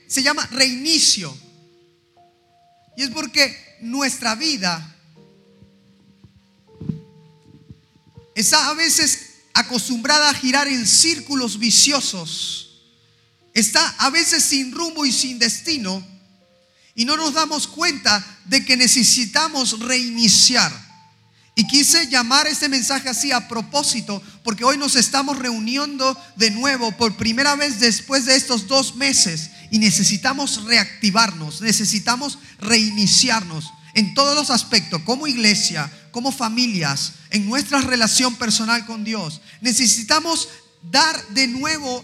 se llama reinicio. Y es porque nuestra vida está a veces acostumbrada a girar en círculos viciosos. Está a veces sin rumbo y sin destino. Y no nos damos cuenta de que necesitamos reiniciar. Y quise llamar este mensaje así a propósito, porque hoy nos estamos reuniendo de nuevo por primera vez después de estos 2 meses. Y necesitamos reactivarnos, necesitamos reiniciarnos en todos los aspectos, como iglesia, como familias, en nuestra relación personal con Dios. Necesitamos dar de nuevo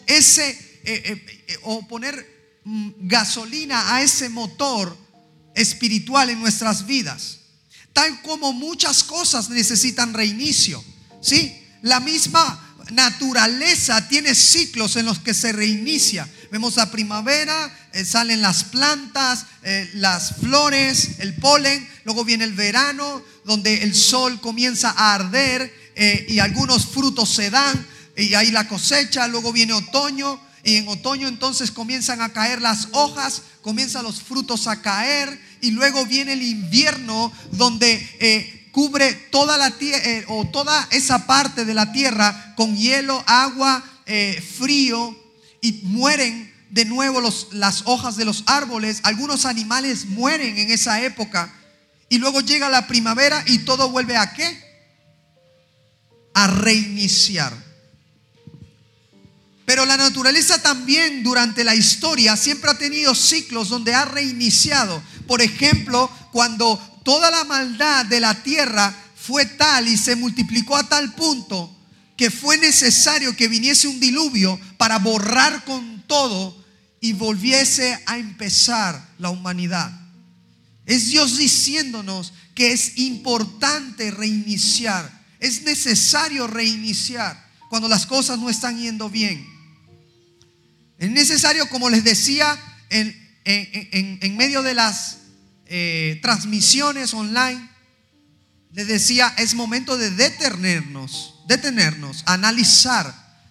o poner gasolina a ese motor espiritual en nuestras vidas. Tal como muchas cosas necesitan reinicio, ¿sí? La misma naturaleza tiene ciclos en los que se reinicia. Vemos la primavera, salen las plantas, las flores, el polen. Luego viene el verano, donde el sol comienza a arder y algunos frutos se dan y ahí la cosecha. Luego viene otoño y en otoño entonces comienzan a caer las hojas, comienzan los frutos a caer. Y luego viene el invierno, donde cubre toda la tierra o toda esa parte de la tierra con hielo, agua, frío, y mueren de nuevo las hojas de los árboles. Algunos animales mueren en esa época. Y luego llega la primavera y todo vuelve ¿a qué? A reiniciar. Pero la naturaleza también durante la historia siempre ha tenido ciclos donde ha reiniciado. Por ejemplo, cuando toda la maldad de la tierra fue tal y se multiplicó a tal punto que fue necesario que viniese un diluvio para borrar con todo y volviese a empezar la humanidad. Es Dios diciéndonos que es importante reiniciar. Es necesario reiniciar cuando las cosas no están yendo bien. Es necesario, como les decía, en medio de las transmisiones online, les decía, es momento de detenernos, analizar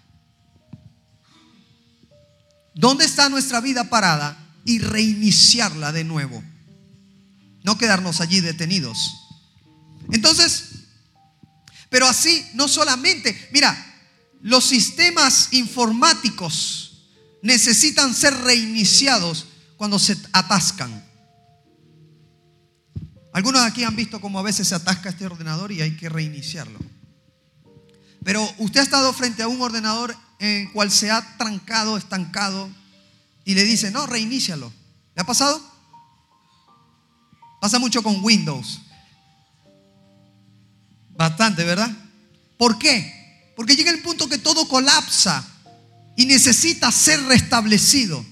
dónde está nuestra vida parada y reiniciarla de nuevo. No quedarnos allí detenidos. Entonces, pero así no solamente, mira, los sistemas informáticos necesitan ser reiniciados cuando se atascan. Algunos de aquí han visto cómo a veces se atasca este ordenador y hay que reiniciarlo. Pero usted ha estado frente a un ordenador en el cual se ha trancado, estancado, y le dice, no, reinícialo. ¿Le ha pasado? Pasa mucho con Windows. Bastante, ¿verdad? ¿Por qué? Porque llega el punto que todo colapsa y necesita ser restablecido.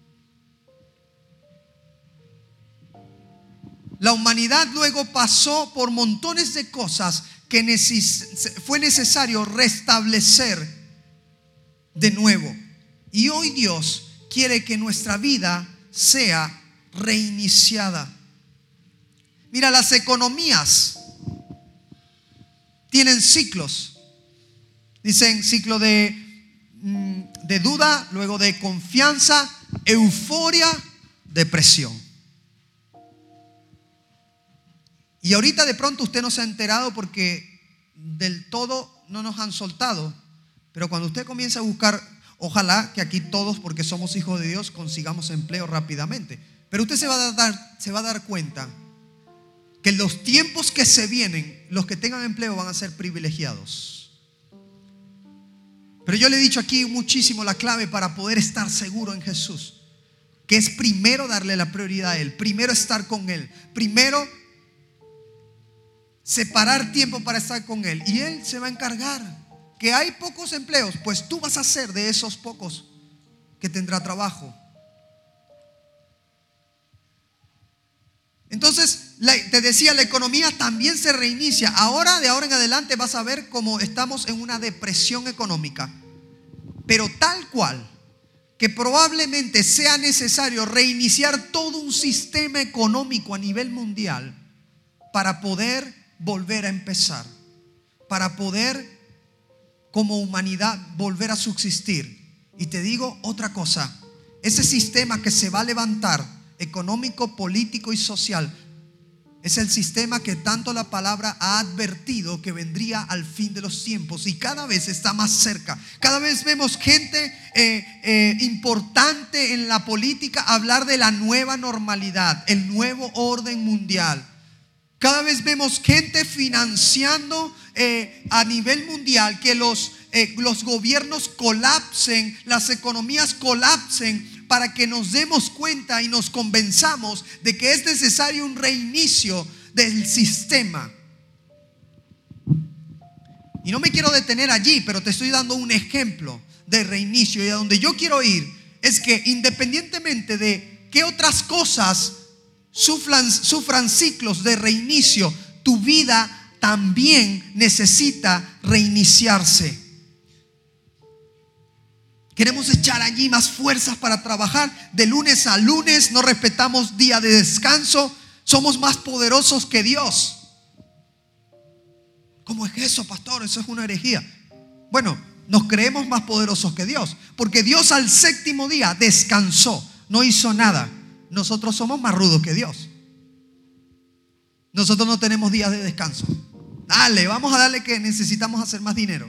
La humanidad luego pasó por montones de cosas que fue necesario restablecer de nuevo. Y hoy Dios quiere que nuestra vida sea reiniciada. Mira, las economías tienen ciclos. Dicen ciclo de duda, luego de confianza, euforia, depresión. Y ahorita de pronto usted no se ha enterado porque del todo no nos han soltado. Pero cuando usted comienza a buscar, ojalá que aquí todos, porque somos hijos de Dios, consigamos empleo rápidamente. Pero usted se va a dar cuenta que en los tiempos que se vienen, los que tengan empleo van a ser privilegiados. Pero yo le he dicho aquí muchísimo la clave para poder estar seguro en Jesús, que es primero darle la prioridad a Él, primero estar con Él, primero separar tiempo para estar con Él, y Él se va a encargar. Que hay pocos empleos, pues tú vas a ser de esos pocos que tendrá trabajo. Entonces, te decía, la economía también se reinicia. De ahora en adelante vas a ver cómo estamos en una depresión económica. Pero tal cual, que probablemente sea necesario reiniciar todo un sistema económico a nivel mundial para poder volver a empezar, para poder como humanidad volver a subsistir. Y te digo otra cosa, ese sistema que se va a levantar, económico, político y social, es el sistema que tanto la palabra ha advertido que vendría al fin de los tiempos y cada vez está más cerca. Cada vez vemos gente importante en la política hablar de la nueva normalidad, el nuevo orden mundial. Cada vez vemos gente financiando a nivel mundial que los gobiernos colapsen, las economías colapsen, para que nos demos cuenta y nos convenzamos de que es necesario un reinicio del sistema. Y no me quiero detener allí, pero te estoy dando un ejemplo de reinicio. Y a donde yo quiero ir es que independientemente de qué otras cosas sufran ciclos de reinicio, tu vida también necesita reiniciarse. Queremos echar allí más fuerzas para trabajar de lunes a lunes. No respetamos día de descanso. Somos más poderosos que Dios. ¿Cómo es eso, pastor? Eso es una herejía. Bueno, nos creemos más poderosos que Dios, porque Dios al séptimo día descansó, no hizo nada. Nosotros somos más rudos que Dios. Nosotros no tenemos días de descanso. Dale, vamos a darle que necesitamos hacer más dinero.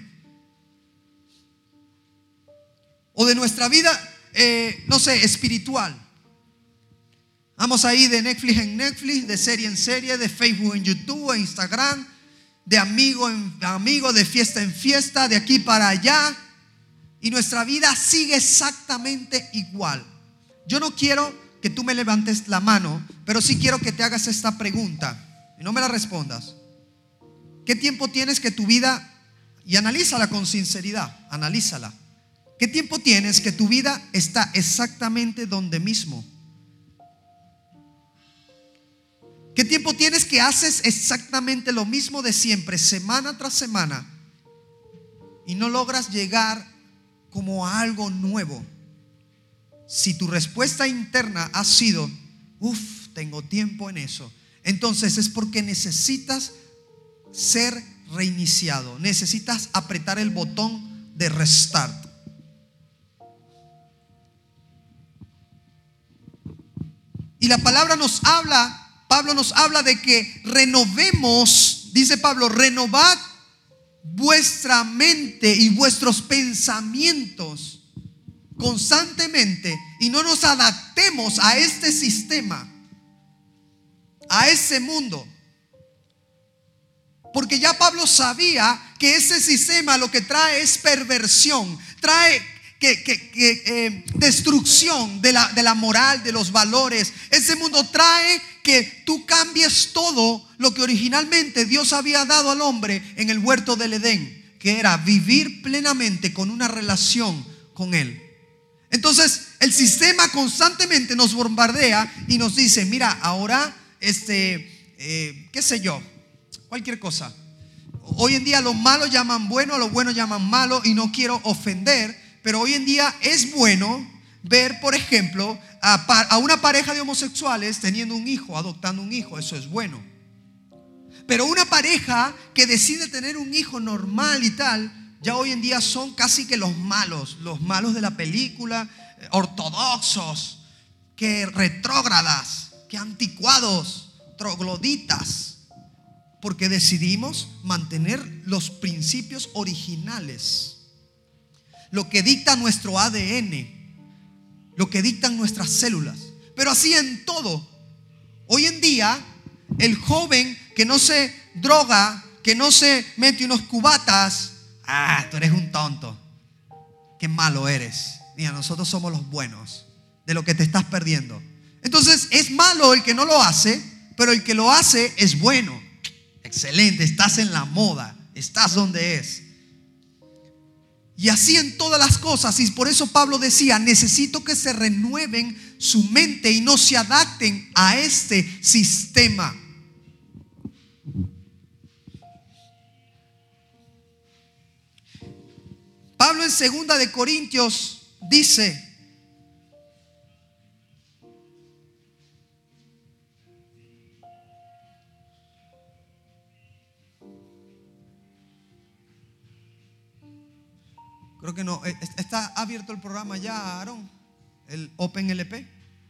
O de nuestra vida, no sé, espiritual. Vamos ahí de Netflix en Netflix, de serie en serie, de Facebook en YouTube, en Instagram, de amigo en amigo, de fiesta en fiesta, de aquí para allá. Y nuestra vida sigue exactamente igual. Yo no quiero que tú me levantes la mano, pero sí quiero que te hagas esta pregunta y no me la respondas. ¿Qué tiempo tienes que tu vida, y analízala con sinceridad, analízala? ¿Qué tiempo tienes que tu vida está exactamente donde mismo? ¿Qué tiempo tienes que haces exactamente lo mismo de siempre, semana tras semana, y no logras llegar como a algo nuevo? Si tu respuesta interna ha sido, tengo tiempo en eso, entonces es porque necesitas ser reiniciado. Necesitas apretar el botón de restart. Y la palabra nos habla, Pablo nos habla de que renovemos, dice Pablo, renovad vuestra mente y vuestros pensamientos constantemente y no nos adaptemos a este sistema, a ese mundo. Porque ya Pablo sabía que ese sistema lo que trae es perversión, trae destrucción de la moral, de los valores. Ese mundo trae que tú cambies todo lo que originalmente Dios había dado al hombre en el huerto del Edén, que era vivir plenamente con una relación con Él. Entonces el sistema constantemente nos bombardea y nos dice, mira, ahora qué sé yo, cualquier cosa. Hoy en día lo malo llaman bueno, lo bueno llaman malo, y no quiero ofender, pero hoy en día es bueno ver, por ejemplo, a una pareja de homosexuales teniendo un hijo, adoptando un hijo. Eso es bueno. Pero una pareja que decide tener un hijo normal y tal, ya hoy en día son casi que los malos de la película, ortodoxos, que retrógradas, que anticuados, trogloditas. Porque decidimos mantener los principios originales, lo que dicta nuestro ADN, lo que dictan nuestras células. Pero así en todo. Hoy en día, el joven que no se droga, que no se mete unos cubatas, tú eres un tonto, qué malo eres. Mira, nosotros somos los buenos, de lo que te estás perdiendo. Entonces es malo el que no lo hace, pero el que lo hace es bueno. Excelente, estás en la moda, estás donde es. Y así en todas las cosas. Y por eso Pablo decía, necesito que se renueven su mente y no se adapten a este sistema. Pablo en 2 de Corintios dice, creo que no, está abierto el programa ya, Aarón. el OpenLP.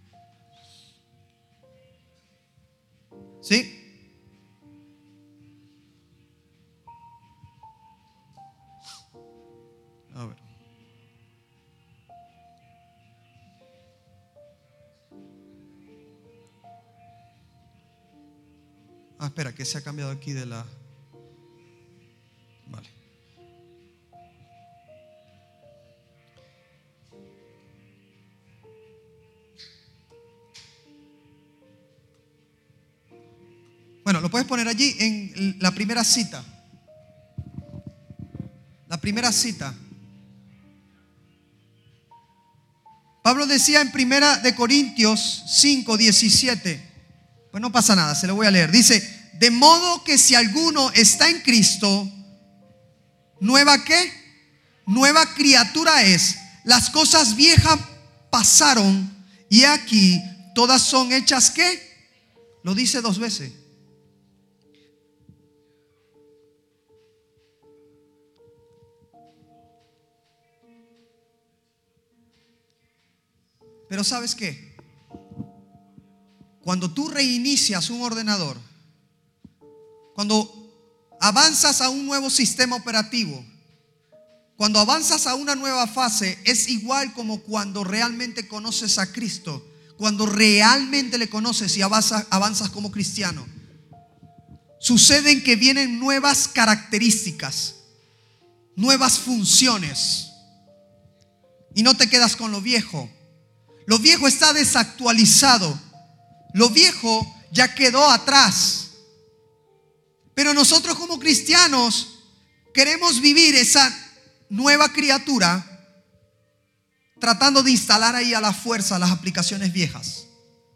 ¿Sí? A ver. Espera, que se ha cambiado aquí de la... Vale. Bueno, lo puedes poner allí en la primera cita. La primera cita. Pablo decía en 1 Corintios 5:17. Pues no pasa nada, se lo voy a leer. Dice, de modo que si alguno está en Cristo, ¿nueva qué? Nueva criatura es. Las cosas viejas pasaron y aquí todas son hechas ¿qué? Lo dice 2 veces. Pero ¿sabes qué? Cuando tú reinicias un ordenador, cuando avanzas a un nuevo sistema operativo, cuando avanzas a una nueva fase, es igual como cuando realmente conoces a Cristo, cuando realmente le conoces y avanzas como cristiano. Suceden que vienen nuevas características, nuevas funciones, y no te quedas con lo viejo. Lo viejo está desactualizado. Lo viejo ya quedó atrás. Pero nosotros como cristianos queremos vivir esa nueva criatura tratando de instalar ahí a la fuerza las aplicaciones viejas.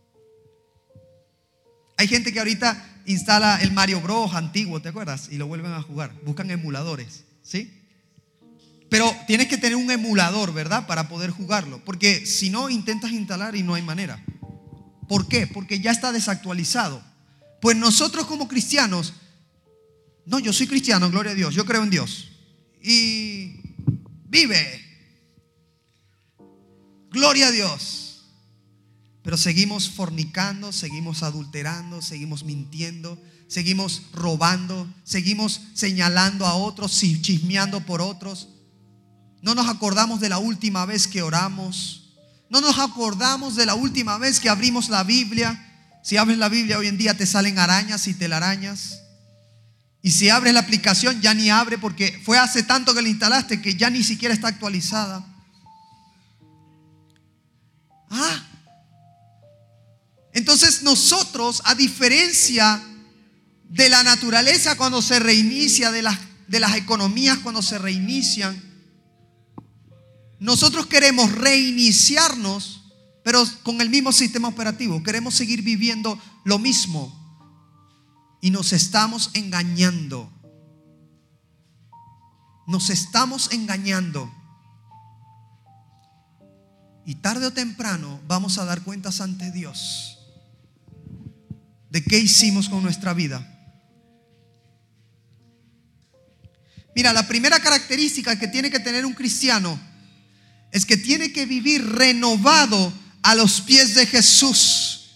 Hay gente que ahorita instala el Mario Bros antiguo, ¿te acuerdas? Y lo vuelven a jugar. Buscan emuladores, ¿sí? Pero tienes que tener un emulador, ¿verdad? Para poder jugarlo. Porque si no, intentas instalar y no hay manera. ¿Por qué? Porque ya está desactualizado. Pues nosotros como cristianos, no, yo soy cristiano, gloria a Dios, yo creo en Dios. Y vive. Gloria a Dios. Pero seguimos fornicando, seguimos adulterando, seguimos mintiendo, seguimos robando, seguimos señalando a otros, chismeando por otros. No nos acordamos de la última vez que oramos. No nos acordamos de la última vez que abrimos la Biblia. Si abres la Biblia hoy en día te salen arañas y telarañas. Y si abres la aplicación ya ni abre porque fue hace tanto que la instalaste que ya ni siquiera está actualizada. Entonces nosotros, a diferencia de la naturaleza cuando se reinicia, de las economías cuando se reinician, nosotros queremos reiniciarnos, pero con el mismo sistema operativo. Queremos seguir viviendo lo mismo. Y nos estamos engañando. Nos estamos engañando. Y tarde o temprano vamos a dar cuentas ante Dios de qué hicimos con nuestra vida. Mira, la primera característica que tiene que tener un cristiano es que tiene que vivir renovado a los pies de Jesús.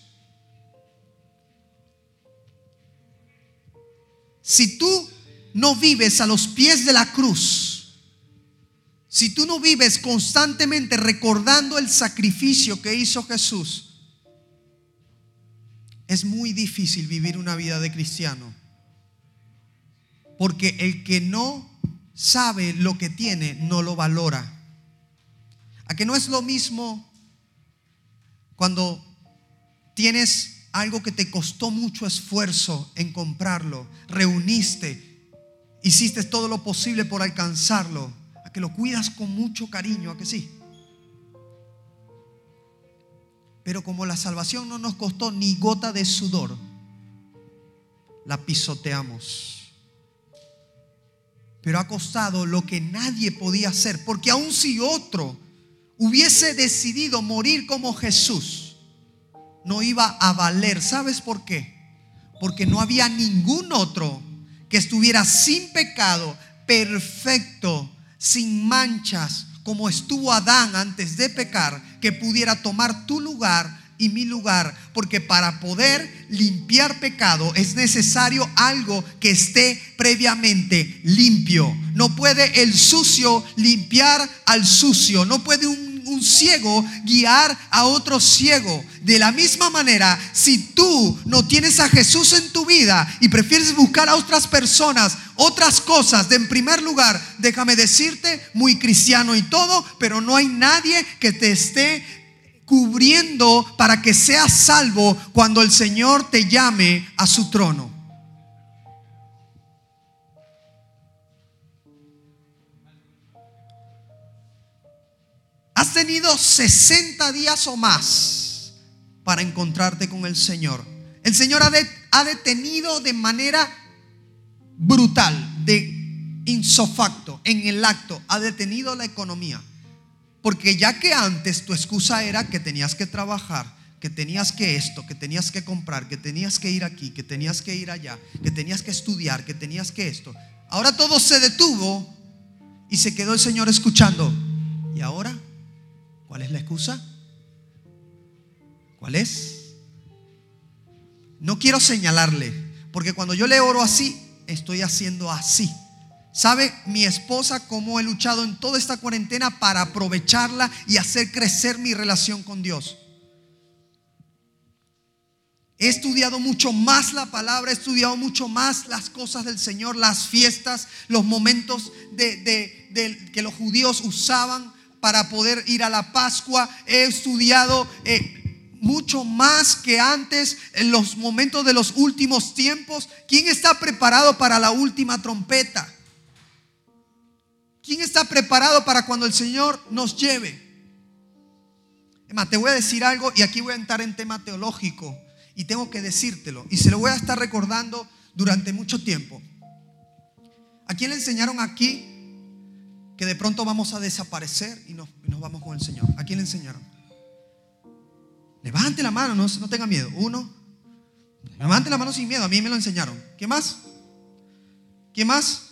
Si tú no vives a los pies de la cruz, si tú no vives constantemente recordando el sacrificio que hizo Jesús, es muy difícil vivir una vida de cristiano. Porque el que no sabe lo que tiene, no lo valora. ¿A que no es lo mismo cuando tienes algo que te costó mucho esfuerzo en comprarlo, reuniste, hiciste todo lo posible por alcanzarlo, a que lo cuidas con mucho cariño, a que sí? Pero como la salvación no nos costó ni gota de sudor, la pisoteamos. Pero ha costado lo que nadie podía hacer, porque aun si otro hubiese decidido morir como Jesús, no iba a valer. ¿Sabes por qué? Porque no había ningún otro que estuviera sin pecado, perfecto, sin manchas, como estuvo Adán antes de pecar, que pudiera tomar tu lugar y mi lugar, porque para poder limpiar pecado es necesario algo que esté previamente limpio. No puede el sucio limpiar al sucio, no puede un ciego guiar a otro ciego. De la misma manera, si tú no tienes a Jesús en tu vida y prefieres buscar a otras personas, otras cosas, en primer lugar, déjame decirte, muy cristiano y todo, pero no hay nadie que te esté cubriendo para que seas salvo cuando el Señor te llame a su trono. Has tenido 60 días o más para encontrarte con el Señor. El Señor ha detenido de manera brutal, de insofacto, en el acto, ha detenido la economía. Porque ya que antes tu excusa era que tenías que trabajar, que tenías que esto, que tenías que comprar, que tenías que ir aquí, que tenías que ir allá, que tenías que estudiar, que tenías que esto. Ahora todo se detuvo y se quedó el Señor escuchando. ¿Y ahora? ¿Cuál es la excusa? ¿Cuál es? No quiero señalarle, porque cuando yo le oro así, estoy haciendo así. ¿Sabe mi esposa cómo he luchado en toda esta cuarentena para aprovecharla y hacer crecer mi relación con Dios? He estudiado mucho más la palabra, he estudiado mucho más las cosas del Señor, las fiestas, los momentos que los judíos usaban para poder ir a la Pascua. He estudiado mucho más que antes en los momentos de los últimos tiempos. ¿Quién está preparado para la última trompeta? ¿Quién está preparado para cuando el Señor nos lleve? Emma, te voy a decir algo y aquí voy a entrar en tema teológico y tengo que decírtelo y se lo voy a estar recordando durante mucho tiempo. ¿A quién le enseñaron aquí que de pronto vamos a desaparecer y nos vamos con el Señor? ¿A quién le enseñaron? Levante la mano, no tenga miedo. Uno. Levante la mano sin miedo, a mí me lo enseñaron. ¿Qué más? ¿Quién más?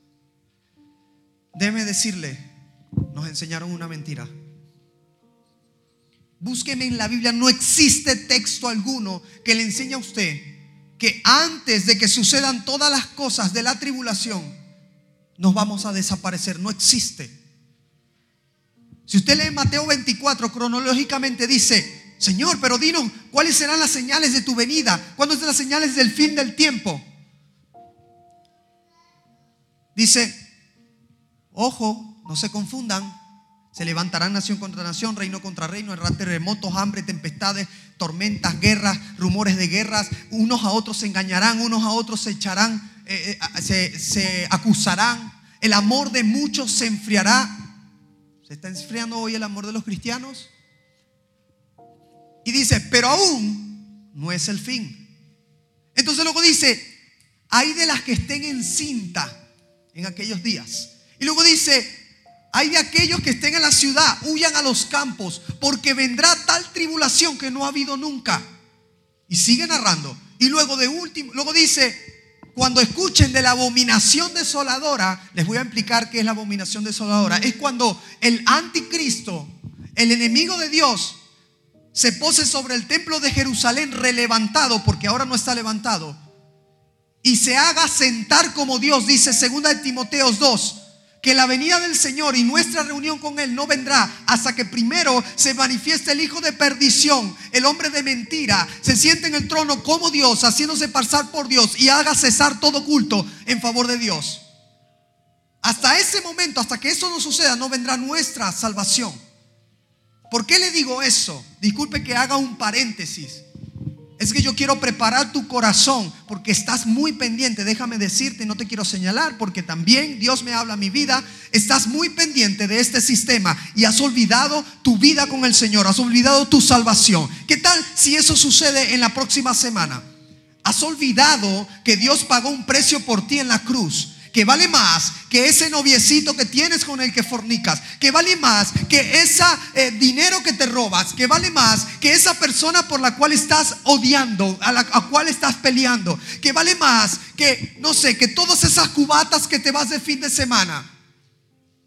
Déjeme decirle, nos enseñaron una mentira. Búsqueme en la Biblia, no existe texto alguno que le enseñe a usted que antes de que sucedan todas las cosas de la tribulación nos vamos a desaparecer. No existe. Si usted lee Mateo 24, cronológicamente dice: Señor, pero dinos, ¿cuáles serán las señales de tu venida? ¿Cuáles son las señales del fin del tiempo? Dice: ojo, no se confundan. Se levantarán nación contra nación, reino contra reino, habrá terremotos, hambre, tempestades, tormentas, guerras, rumores de guerras. Unos a otros se engañarán, unos a otros se echarán, se acusarán. El amor de muchos se enfriará. ¿Se está enfriando hoy el amor de los cristianos? Y dice: pero aún no es el fin. Entonces luego dice: hay de las que estén encinta en aquellos días. Y luego dice: hay de aquellos que estén en la ciudad, huyan a los campos, porque vendrá tal tribulación que no ha habido nunca. Y sigue narrando. Y luego dice: cuando escuchen de la abominación desoladora. Les voy a explicar qué es la abominación desoladora. Es cuando el anticristo, el enemigo de Dios, se pose sobre el templo de Jerusalén relevantado, porque ahora no está levantado, y se haga sentar como Dios. Dice 2 Timoteo 2 que la venida del Señor y nuestra reunión con Él no vendrá hasta que primero se manifieste el hijo de perdición, el hombre de mentira, se siente en el trono como Dios, haciéndose pasar por Dios, y haga cesar todo culto en favor de Dios. Hasta ese momento, hasta que eso no suceda, no vendrá nuestra salvación. ¿Por qué le digo eso? Disculpe que haga un paréntesis. Es que yo quiero preparar tu corazón, porque estás muy pendiente. Déjame decirte, no te quiero señalar, porque también Dios me habla a mi vida. Estás muy pendiente de este sistema y has olvidado tu vida con el Señor, has olvidado tu salvación. ¿Qué tal si eso sucede en la próxima semana? Has olvidado que Dios pagó un precio por ti en la cruz, que vale más que ese noviecito que tienes con el que fornicas, que vale más que ese dinero que te robas, que vale más que esa persona por la cual estás odiando, a la cual estás peleando, que vale más que, no sé, que todas esas cubatas que te vas de fin de semana.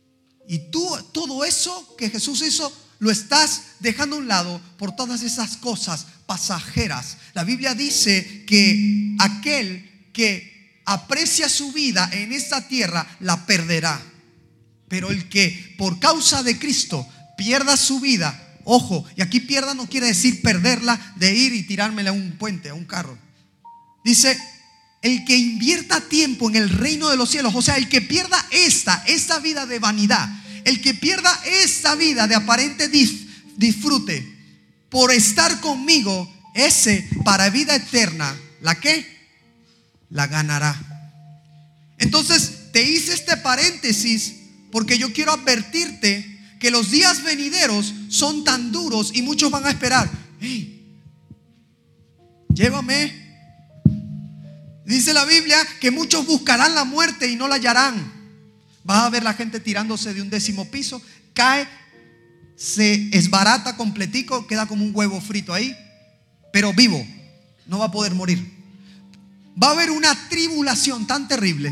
Y tú todo eso que Jesús hizo lo estás dejando a un lado por todas esas cosas pasajeras. La Biblia dice que aquel que aprecia su vida en esta tierra la perderá. Pero el que por causa de Cristo pierda su vida, ojo, y aquí pierda no quiere decir perderla de ir y tirármela a un puente, a un carro. Dice, el que invierta tiempo en el reino de los cielos, o sea, el que pierda esta vida de vanidad, el que pierda esta vida de aparente disfrute por estar conmigo, ese para vida eterna, ¿la qué? La ganará. Entonces te hice este paréntesis porque yo quiero advertirte que los días venideros son tan duros y muchos van a esperar. Hey, llévame. Dice la Biblia que muchos buscarán la muerte y no la hallarán. Vas a ver la gente tirándose de un 10º piso, cae, se esbarata completico, queda como un huevo frito ahí, pero vivo, no va a poder morir. Va a haber una tribulación tan terrible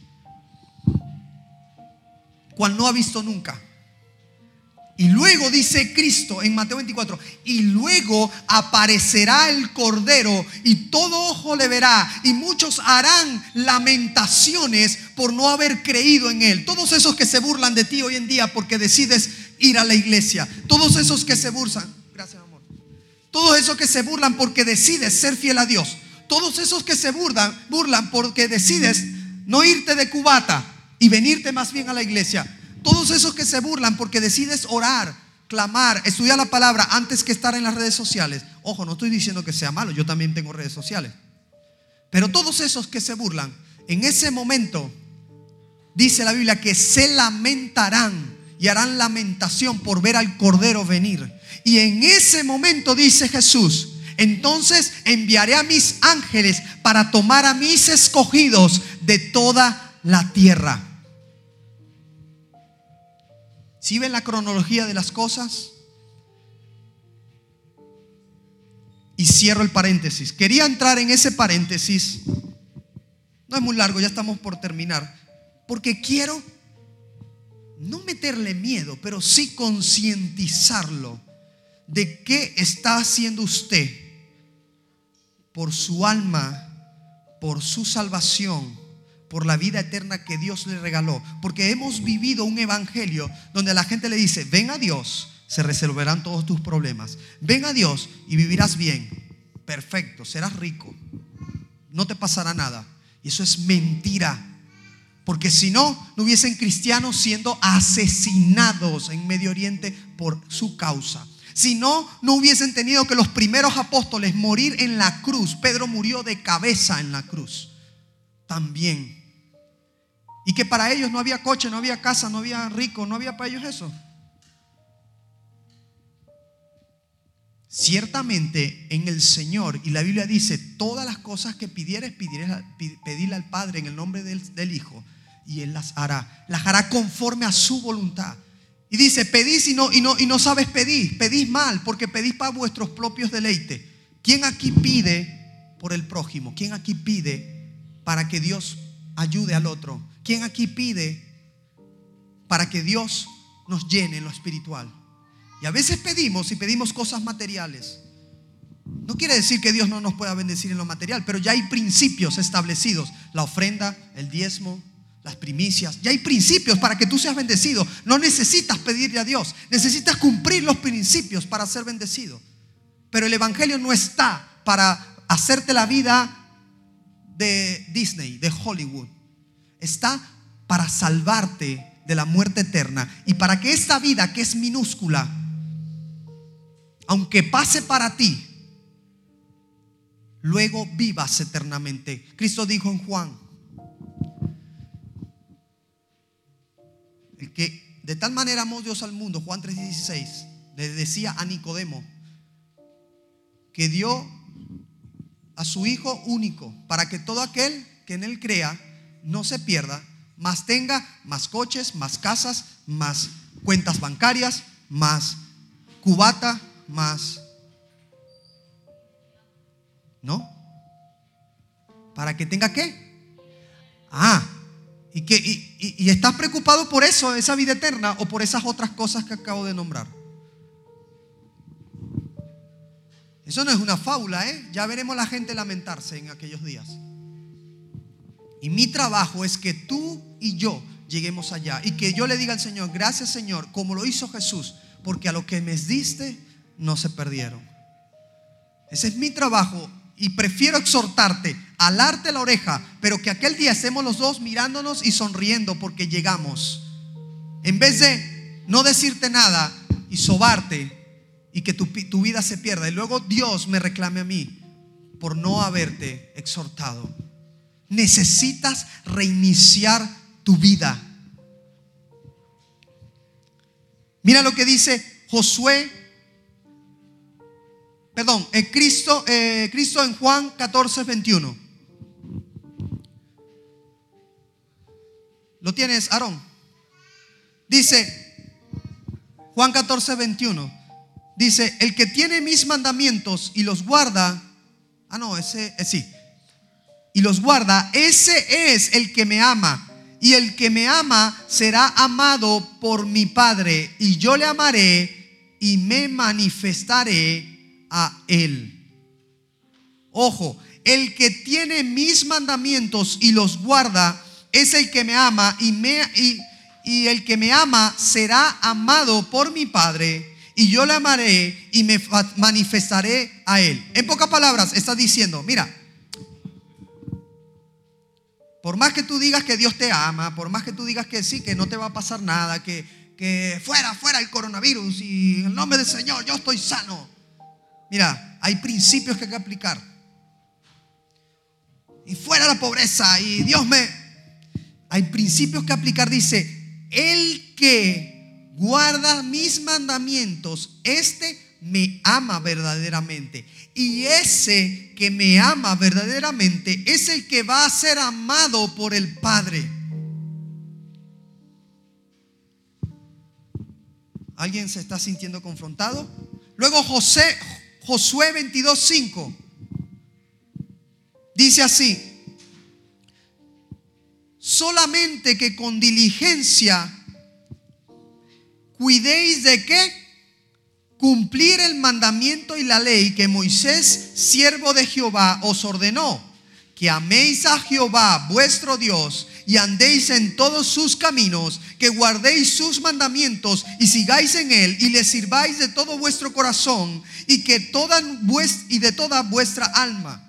cual no ha visto nunca. Y luego dice Cristo en Mateo 24, y luego aparecerá el Cordero y todo ojo le verá, y muchos harán lamentaciones por no haber creído en Él. Todos esos que se burlan de ti hoy en día porque decides ir a la iglesia, todos esos que se burlan, gracias amor, todos esos que se burlan porque decides ser fiel a Dios, todos esos que se burlan porque decides no irte de cubata y venirte más bien a la iglesia. Todos esos que se burlan porque decides orar, clamar, estudiar la palabra antes que estar en las redes sociales. Ojo, no estoy diciendo que sea malo, yo también tengo redes sociales. Pero todos esos que se burlan, en ese momento, dice la Biblia que se lamentarán y harán lamentación por ver al Cordero venir. Y en ese momento dice Jesús, entonces enviaré a mis ángeles para tomar a mis escogidos de toda la tierra. ¿Sí ven la cronología de las cosas? Y cierro el paréntesis. Quería entrar en ese paréntesis. No es muy largo, ya estamos por terminar. Porque quiero no meterle miedo, pero sí concientizarlo de qué está haciendo usted por su alma, por su salvación, por la vida eterna que Dios le regaló. Porque hemos vivido un evangelio donde la gente le dice, ven a Dios, se resolverán todos tus problemas. Ven a Dios y vivirás bien. Perfecto, serás rico, no te pasará nada. Y eso es mentira. Porque si no, no hubiesen cristianos siendo asesinados en Medio Oriente por su causa. Si no, no hubiesen tenido que los primeros apóstoles morir en la cruz. Pedro murió de cabeza en la cruz también. Y que para ellos no había coche, no había casa, no había rico, no había para ellos eso. Ciertamente en el Señor, y la Biblia dice, todas las cosas que pidieres, pedirle al Padre en el nombre del Hijo, y Él las hará conforme a su voluntad. Y dice, pedís y no sabes pedir, pedís mal, porque pedís para vuestros propios deleites. ¿Quién aquí pide por el prójimo? ¿Quién aquí pide para que Dios ayude al otro? ¿Quién aquí pide para que Dios nos llene en lo espiritual? Y a veces pedimos cosas materiales. No quiere decir que Dios no nos pueda bendecir en lo material, pero ya hay principios establecidos. La ofrenda, el diezmo, las primicias. Ya hay principios para que tú seas bendecido. No necesitas pedirle a Dios, necesitas cumplir los principios para ser bendecido. Pero el evangelio no está para hacerte la vida de Disney, de Hollywood. Está para salvarte de la muerte eterna y para que esta vida que es minúscula, aunque pase para ti, luego vivas eternamente. Cristo dijo en Juan, el que de tal manera amó Dios al mundo, Juan 3:16, le decía a Nicodemo que dio a su Hijo único para que todo aquel que en Él crea no se pierda, mas tenga más coches, más casas, más cuentas bancarias, más cubata, más, ¿no? ¿Para que tenga qué? Y estás preocupado por eso, esa vida eterna, o por esas otras cosas que acabo de nombrar. Eso no es una fábula, ¿eh? Ya veremos la gente lamentarse en aquellos días. Y mi trabajo es que tú y yo lleguemos allá. Y que yo le diga al Señor: gracias, Señor, como lo hizo Jesús, porque a lo que me diste no se perdieron. Ese es mi trabajo. Y prefiero exhortarte, alarte la oreja, pero que aquel día estemos los dos mirándonos y sonriendo porque llegamos. En vez de no decirte nada y sobarte y que tu vida se pierda, y luego Dios me reclame a mí por no haberte exhortado. Necesitas reiniciar tu vida. Mira lo que dice Cristo en Juan 14:21. ¿Lo tienes, Aarón? Dice Juan 14:21. Dice: el que tiene mis mandamientos y los guarda. Y los guarda, ese es el que me ama. Y el que me ama será amado por mi Padre, y yo le amaré y me manifestaré a él. Ojo, el que tiene mis mandamientos y los guarda es el que me ama, y el que me ama será amado por mi Padre, y yo le amaré y me manifestaré a él. En pocas palabras está diciendo: mira, por más que tú digas que Dios te ama, por más que tú digas que sí, que no te va a pasar nada, que fuera el coronavirus, y en el nombre del Señor yo estoy sano. Mira, hay principios que hay que aplicar. Y fuera la pobreza, y hay principios que aplicar. Dice: el que guarda mis mandamientos, este me ama verdaderamente. Y ese que me ama verdaderamente es el que va a ser amado por el Padre. ¿Alguien se está sintiendo confrontado? Luego Josué 22:5 dice así: solamente que con diligencia cuidéis de ¿qué? Cumplir el mandamiento y la ley que Moisés, siervo de Jehová, os ordenó, que améis a Jehová vuestro Dios y andéis en todos sus caminos, que guardéis sus mandamientos y sigáis en él, y le sirváis de todo vuestro corazón y de toda vuestra alma.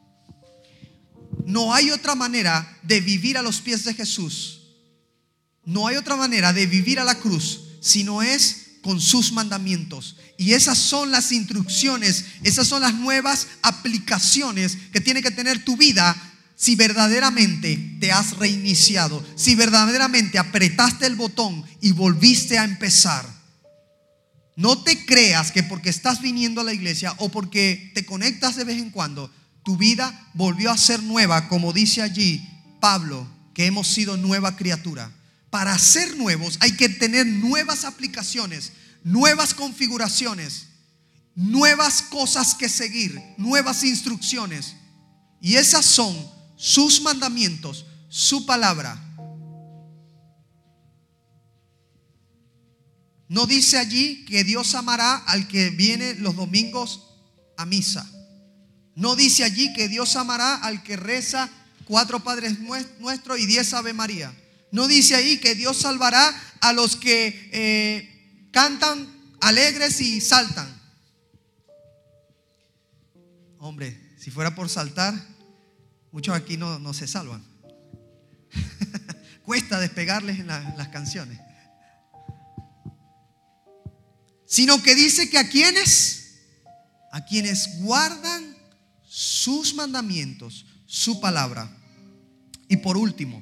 No hay otra manera de vivir a los pies de Jesús. No hay otra manera de vivir a la cruz si no es con sus mandamientos. Y esas son las instrucciones, esas son las nuevas aplicaciones que tiene que tener tu vida si verdaderamente te has reiniciado, si verdaderamente apretaste el botón y volviste a empezar. No te creas que porque estás viniendo a la iglesia o porque te conectas de vez en cuando, tu vida volvió a ser nueva, como dice allí Pablo, que hemos sido nueva criatura. Para ser nuevos hay que tener nuevas aplicaciones, nuevas configuraciones, nuevas cosas que seguir, nuevas instrucciones. Y esas son sus mandamientos, su palabra. No dice allí que Dios amará al que viene los domingos a misa. No dice allí que Dios amará al que reza 4 Padres Nuestros y 10 Ave María. No dice ahí que Dios salvará a los que cantan alegres y saltan. Hombre, si fuera por saltar, muchos aquí no se salvan. Cuesta despegarles en las canciones. Sino que dice que a quienes guardan sus mandamientos, su palabra. Y por último,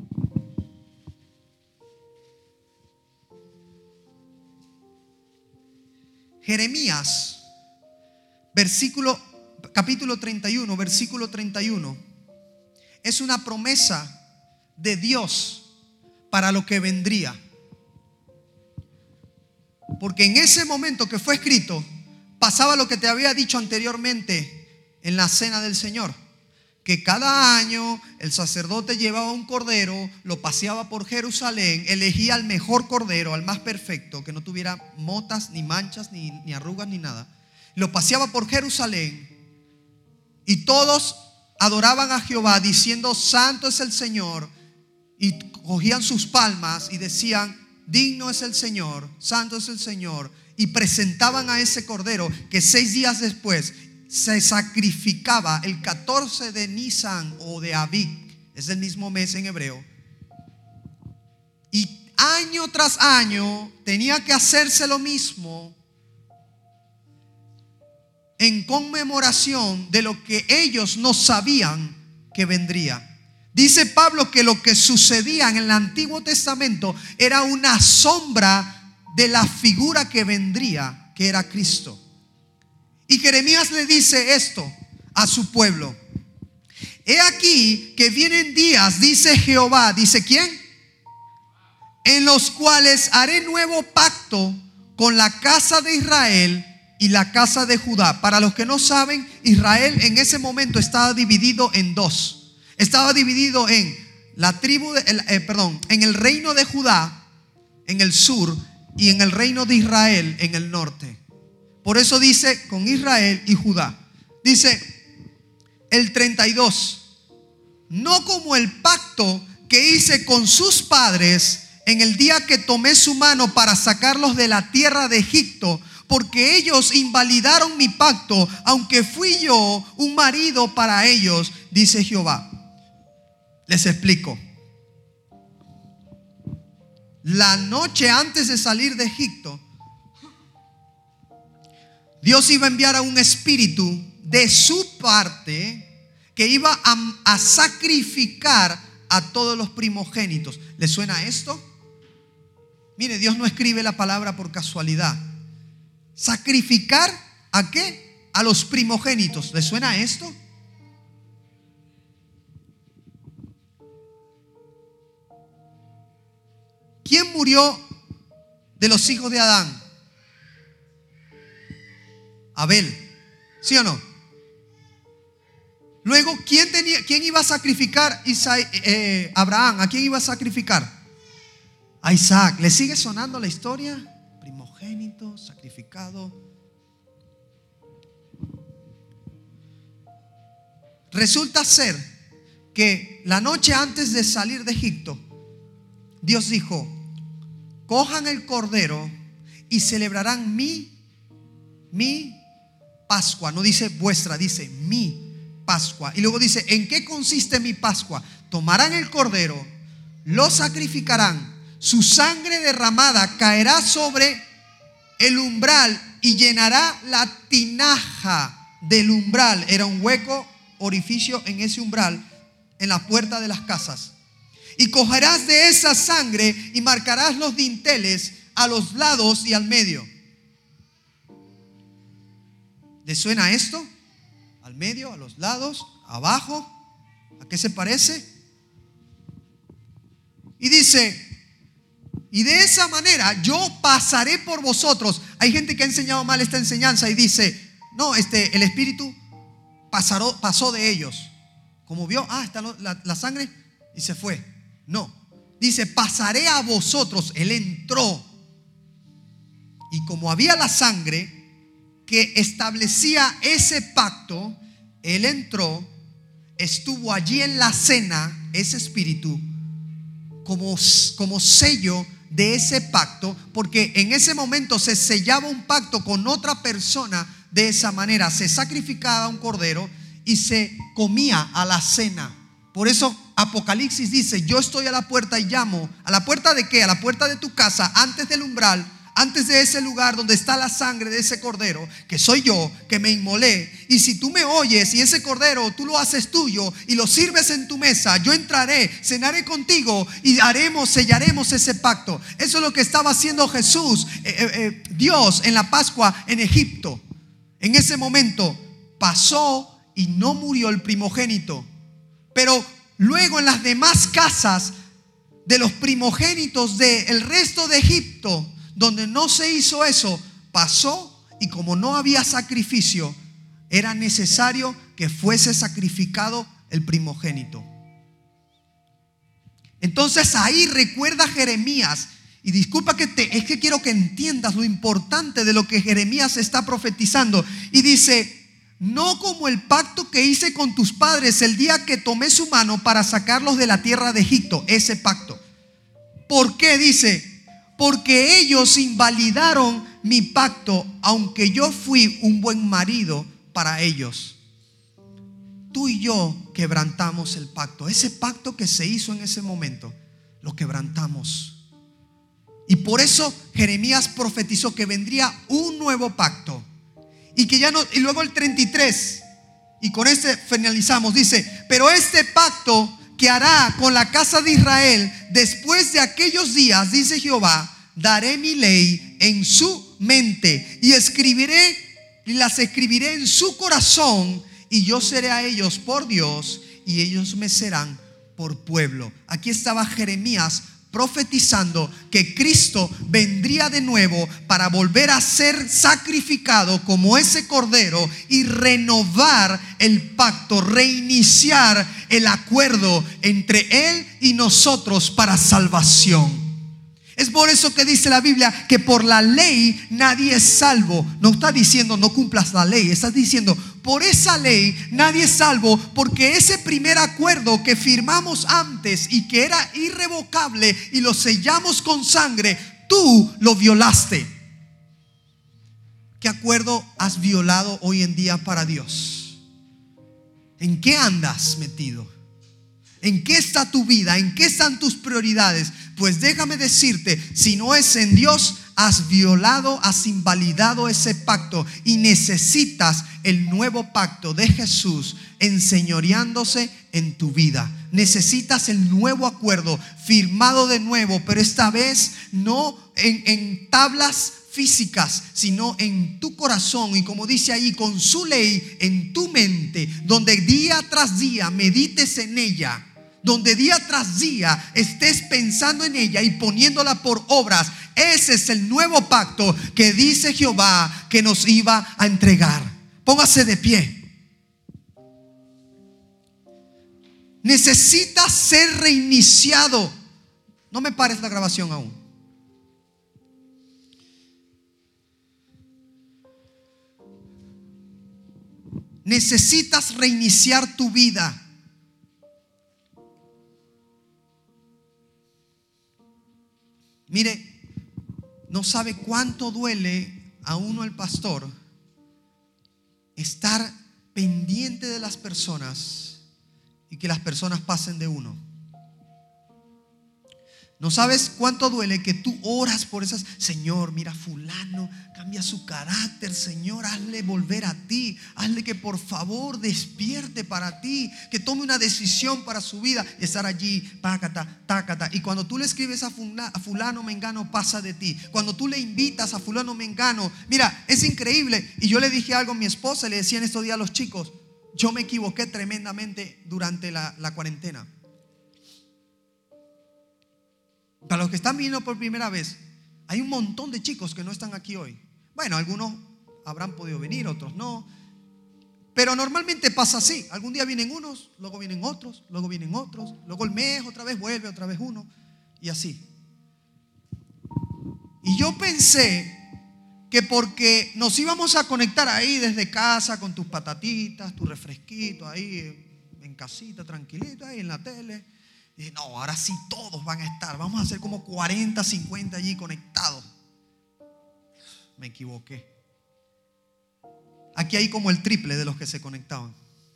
Jeremías, capítulo 31, versículo 31, es una promesa de Dios para lo que vendría. Porque en ese momento que fue escrito, pasaba lo que te había dicho anteriormente en la cena del Señor, que cada año el sacerdote llevaba un cordero, lo paseaba por Jerusalén, elegía al mejor cordero, al más perfecto, que no tuviera motas, ni manchas, ni arrugas, ni nada. Lo paseaba por Jerusalén y todos adoraban a Jehová diciendo: santo es el Señor. Y cogían sus palmas y decían: digno es el Señor, santo es el Señor. Y presentaban a ese cordero que 6 días después se sacrificaba el 14 de Nisan o de Abib, es el mismo mes en hebreo. Y año tras año tenía que hacerse lo mismo en conmemoración de lo que ellos no sabían que vendría. Dice Pablo que lo que sucedía en el Antiguo Testamento era una sombra de la figura que vendría, que era Cristo. Y Jeremías le dice esto a su pueblo: he aquí que vienen días, dice Jehová. ¿Dice quién? En los cuales haré nuevo pacto con la casa de Israel y la casa de Judá. Para los que no saben, Israel en ese momento estaba dividido en dos. Estaba dividido en la tribu en el reino de Judá en el sur y en el reino de Israel en el norte. Por eso dice con Israel y Judá. Dice el 32: no como el pacto que hice con sus padres en el día que tomé su mano para sacarlos de la tierra de Egipto, porque ellos invalidaron mi pacto, aunque fui yo un marido para ellos, dice Jehová. Les explico. La noche antes de salir de Egipto, Dios iba a enviar a un espíritu de su parte que iba a sacrificar a todos los primogénitos. ¿Le suena esto? Mire, Dios no escribe la palabra por casualidad. ¿Sacrificar a qué? A los primogénitos. ¿Le suena esto? ¿Quién murió de los hijos de Adán? Abel, ¿sí o no? Luego, ¿quién iba a sacrificar? Abraham. ¿A quién iba a sacrificar? A Isaac. ¿Le sigue sonando la historia? Primogénito, sacrificado. Resulta ser que la noche antes de salir de Egipto, Dios dijo: cojan el cordero y celebrarán mi Pascua. No dice vuestra, dice mi Pascua. Y luego dice: ¿en qué consiste mi Pascua? Tomarán el cordero, lo sacrificarán, su sangre derramada caerá sobre el umbral y llenará la tinaja del umbral. Era un hueco, orificio en ese umbral, en la puerta de las casas. Y cogerás de esa sangre y marcarás los dinteles a los lados y al medio. ¿Le suena esto? Al medio, a los lados, abajo. ¿A qué se parece? Y dice: y de esa manera yo pasaré por vosotros. Hay gente que ha enseñado mal esta enseñanza y dice: no, el Espíritu pasó de ellos. Como vio, está la sangre y se fue. No, dice: pasaré a vosotros. Él entró. Y como había la sangre que establecía ese pacto, Él entró, estuvo allí en la cena, ese espíritu, como sello de ese pacto, porque en ese momento se sellaba un pacto con otra persona de esa manera. Se sacrificaba un cordero y se comía a la cena. Por eso Apocalipsis dice: yo estoy a la puerta y llamo. ¿A la puerta de qué? A la puerta de tu casa, antes del umbral, antes de ese lugar donde está la sangre de ese cordero, que soy yo, que me inmolé. Y si tú me oyes y ese cordero tú lo haces tuyo y lo sirves en tu mesa, yo entraré, cenaré contigo y sellaremos ese pacto. Eso es lo que estaba haciendo Jesús, Dios en la Pascua en Egipto. En ese momento pasó y no murió el primogénito. Pero luego en las demás casas de los primogénitos del resto de Egipto, donde no se hizo eso, pasó, y como no había sacrificio, era necesario que fuese sacrificado el primogénito. Entonces ahí recuerda Jeremías, y disculpa es que quiero que entiendas lo importante de lo que Jeremías está profetizando. Y dice: no como el pacto que hice con tus padres el día que tomé su mano para sacarlos de la tierra de Egipto. Ese pacto. ¿Por qué? Dice: porque ellos invalidaron mi pacto, aunque yo fui un buen marido para ellos. Tú y yo quebrantamos el pacto. Ese pacto que se hizo en ese momento, lo quebrantamos. Y por eso Jeremías profetizó que vendría un nuevo pacto. Y que ya no, y luego el 33, y con este finalizamos, dice: pero este pacto que hará con la casa de Israel después de aquellos días, dice Jehová, daré mi ley en su mente y las escribiré en su corazón, y yo seré a ellos por Dios y ellos me serán por pueblo. Aquí estaba Jeremías profetizando que Cristo vendría de nuevo para volver a ser sacrificado como ese cordero y renovar el pacto, reiniciar el acuerdo entre Él y nosotros para salvación. Es por eso que dice la Biblia que por la ley nadie es salvo. No está diciendo no cumplas la ley, está diciendo por esa ley nadie es salvo, porque ese primer acuerdo que firmamos antes y que era irrevocable y lo sellamos con sangre, tú lo violaste. ¿Qué acuerdo has violado hoy en día para Dios? ¿En qué andas metido? ¿En qué está tu vida? ¿En qué están tus prioridades? Pues déjame decirte, si no es en Dios, has violado, has invalidado ese pacto y necesitas el nuevo pacto de Jesús enseñoreándose en tu vida. Necesitas el nuevo acuerdo firmado de nuevo, pero esta vez no en tablas físicas, sino en tu corazón, y como dice ahí, con su ley en tu mente, donde día tras día medites en ella, donde día tras día estés pensando en ella y poniéndola por obras. Ese es el nuevo pacto que dice Jehová que nos iba a entregar. Póngase de pie. Necesitas ser reiniciado. No me pares la grabación aún. Necesitas reiniciar tu vida. Mire, no sabe cuánto duele a uno, el pastor, estar pendiente de las personas y que las personas pasen de uno. No sabes cuánto duele que tú oras por esas. Señor, mira, fulano, cambia su carácter. Señor, hazle volver a ti. Hazle que por favor despierte para ti, que tome una decisión para su vida. Y estar allí, tácata, tácata. Y cuando tú le escribes a fulano mengano, pasa de ti. Cuando tú le invitas a fulano mengano, mira, es increíble. Y yo le dije algo a mi esposa, le decía en estos días a los chicos: yo me equivoqué tremendamente durante la cuarentena. Para los que están viendo por primera vez, hay un montón de chicos que no están aquí hoy. Bueno, algunos habrán podido venir, otros no. Pero normalmente pasa así. Algún día vienen unos, luego vienen otros, luego vienen otros. Luego el mes otra vez vuelve, otra vez uno. Y así. Y yo pensé que porque nos íbamos a conectar ahí desde casa con tus patatitas, tu refresquito ahí en casita, tranquilito ahí en la tele. Y dije, no, ahora sí todos van a estar. Vamos a hacer como 40, 50 allí conectados. Me equivoqué. Aquí hay como el triple de los que se conectaban.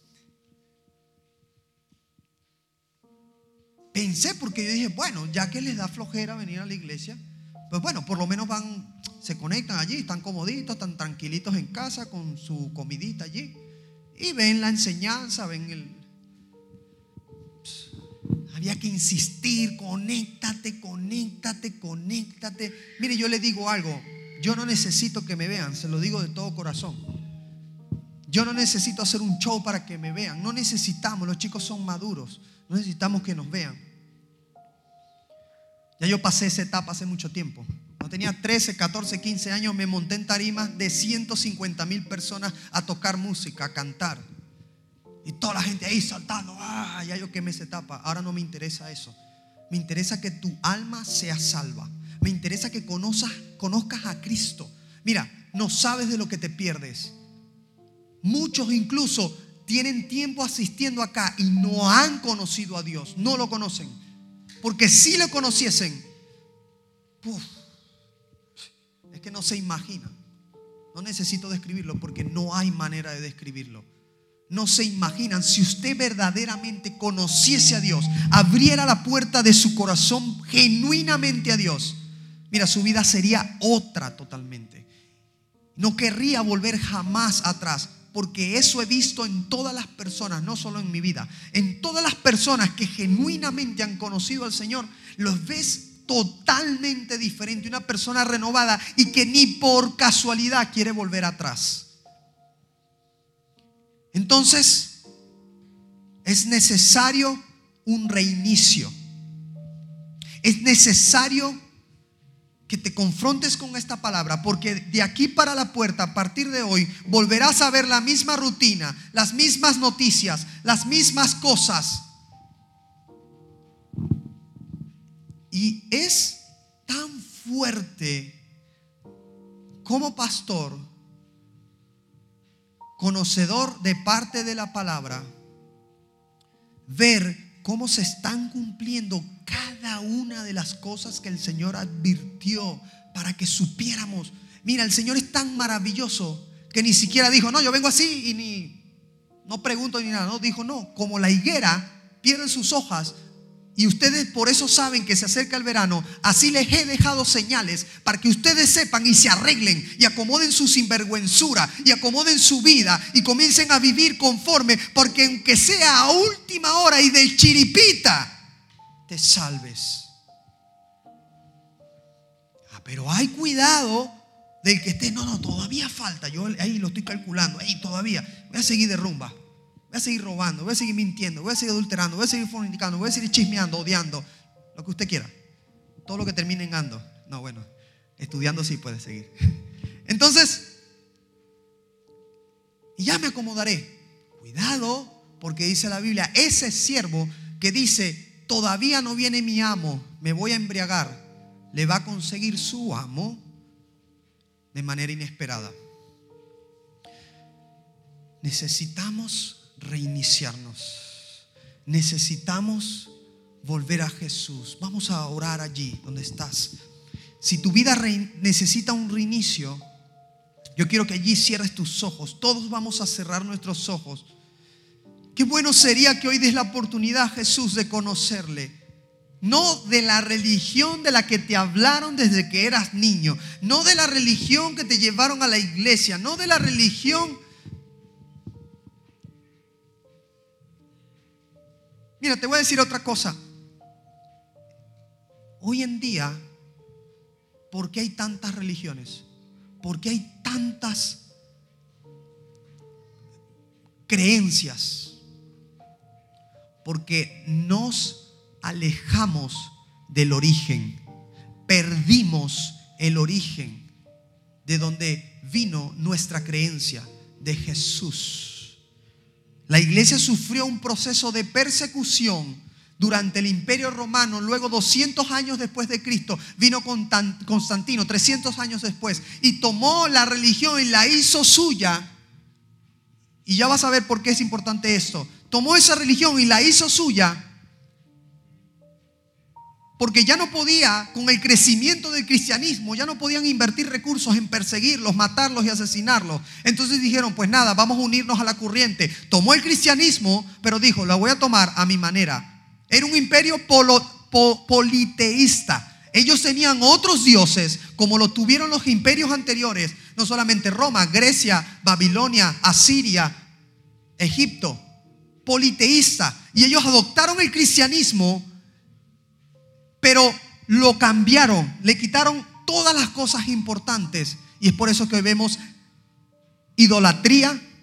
Pensé, porque yo dije, bueno, ya que les da flojera venir a la iglesia, pues bueno, por lo menos van, se conectan allí, están comoditos, están tranquilitos en casa con su comidita allí y ven la enseñanza, ven el... Había que insistir, conéctate, conéctate, conéctate. Mire, yo le digo algo, yo no necesito que me vean, se lo digo de todo corazón. Yo no necesito hacer un show para que me vean. No necesitamos, los chicos son maduros, no necesitamos que nos vean. Ya yo pasé esa etapa hace mucho tiempo. Cuando tenía 13, 14, 15 años me monté en tarimas de 150,000 personas a tocar música, a cantar. Y toda la gente ahí saltando. Ya yo quemé esa etapa. Ahora no me interesa eso. Me interesa que tu alma sea salva. Me interesa que conozcas a Cristo. Mira, no sabes de lo que te pierdes. Muchos incluso tienen tiempo asistiendo acá y no han conocido a Dios. No lo conocen. Porque si lo conociesen, es que no se imaginan. No necesito describirlo porque no hay manera de describirlo. No se imaginan. Si usted verdaderamente conociese a Dios, abriera la puerta de su corazón genuinamente a Dios, mira, su vida sería otra totalmente. No querría volver jamás atrás, porque eso he visto en todas las personas, no solo en mi vida. En todas las personas que genuinamente han conocido al Señor, los ves totalmente diferente. Una persona renovada y que ni por casualidad quiere volver atrás. Entonces, es necesario un reinicio. Es necesario que te confrontes con esta palabra, porque de aquí para la puerta, a partir de hoy, volverás a ver la misma rutina, las mismas noticias, las mismas cosas. Y es tan fuerte como pastor, conocedor de parte de la palabra, ver cómo se están cumpliendo cada una de las cosas que el Señor advirtió para que supiéramos. Mira, el Señor es tan maravilloso que ni siquiera dijo, no, yo vengo así y no pregunto ni nada. No, dijo, no, como la higuera pierde sus hojas y ustedes por eso saben que se acerca el verano, así les he dejado señales para que ustedes sepan y se arreglen y acomoden su sinvergüenzura y acomoden su vida y comiencen a vivir conforme, porque aunque sea a última hora y de chiripita, te salves. Pero hay cuidado del que esté, no, todavía falta, yo ahí lo estoy calculando, todavía voy a seguir de rumba. Voy a seguir robando, voy a seguir mintiendo, voy a seguir adulterando, voy a seguir fornicando, voy a seguir chismeando, odiando, lo que usted quiera. Todo lo que termine en ando. No, bueno, estudiando sí puede seguir. Entonces, y ya me acomodaré. Cuidado, porque dice la Biblia, ese siervo que dice, todavía no viene mi amo, me voy a embriagar, le va a conseguir su amo de manera inesperada. Necesitamos reiniciarnos. Necesitamos volver a Jesús. Vamos a orar allí donde estás. Si tu vida necesita un reinicio, yo quiero que allí cierres tus ojos. Todos vamos a cerrar nuestros ojos. Qué bueno sería que hoy des la oportunidad a Jesús de conocerle. No de la religión de la que te hablaron desde que eras niño. No de la religión que te llevaron a la iglesia. No de la religión. Mira, te voy a decir otra cosa. Hoy en día, ¿por qué hay tantas religiones? ¿Por qué hay tantas creencias? Porque nos alejamos del origen. Perdimos el origen de donde vino nuestra creencia, de Jesús. La iglesia sufrió un proceso de persecución durante el Imperio Romano. Luego, 200 años después de Cristo, vino Constantino, 300 años después, y tomó la religión y la hizo suya. Y ya vas a ver por qué es importante esto. Tomó esa religión y la hizo suya, porque ya no podía, con el crecimiento del cristianismo, ya no podían invertir recursos en perseguirlos, matarlos y asesinarlos. Entonces dijeron, pues nada, vamos a unirnos a la corriente. Tomó el cristianismo, pero dijo, la voy a tomar a mi manera. Era un imperio politeísta. Ellos tenían otros dioses, como lo tuvieron los imperios anteriores. No solamente Roma, Grecia, Babilonia, Asiria, Egipto. Politeísta. Y ellos adoptaron el cristianismo, pero lo cambiaron, le quitaron todas las cosas importantes. Y es por eso que hoy vemos idolatría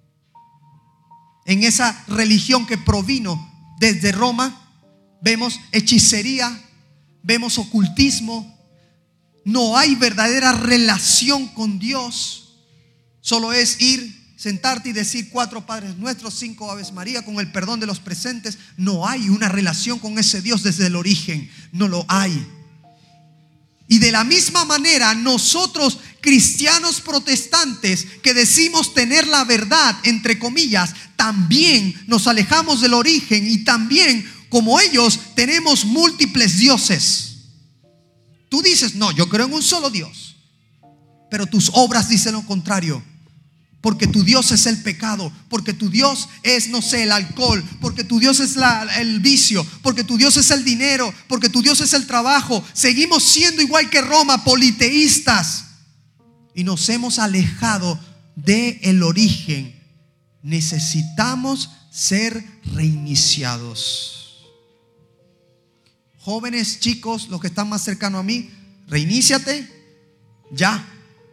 en esa religión que provino desde Roma. Vemos hechicería, vemos ocultismo. No hay verdadera relación con Dios. Solo es ir, sentarte y decir 4 Padres Nuestros, 5 Aves María con el perdón de los presentes. No hay una relación con ese Dios desde el origen. No lo hay. Y de la misma manera, nosotros cristianos protestantes que decimos tener la verdad, entre comillas, también nos alejamos del origen y también, como ellos, tenemos múltiples dioses. Tú dices, no, yo creo en un solo Dios, pero tus obras dicen lo contrario. Porque tu Dios es el pecado, porque tu Dios es, no sé, el alcohol, porque tu Dios es el vicio, porque tu Dios es el dinero, porque tu Dios es el trabajo. Seguimos siendo igual que Roma, politeístas, y nos hemos alejado del origen. Necesitamos ser reiniciados. Jóvenes, chicos, los que están más cercanos a mí, reiníciate ya.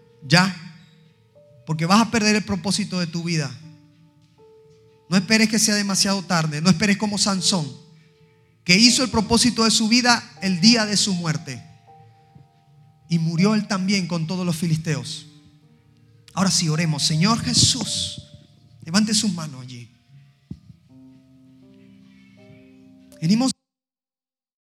Porque vas a perder el propósito de tu vida. No esperes que sea demasiado tarde. No esperes como Sansón, que hizo el propósito de su vida el día de su muerte. Y murió él también con todos los filisteos. Ahora sí, oremos. Señor Jesús, levante su mano allí. Venimos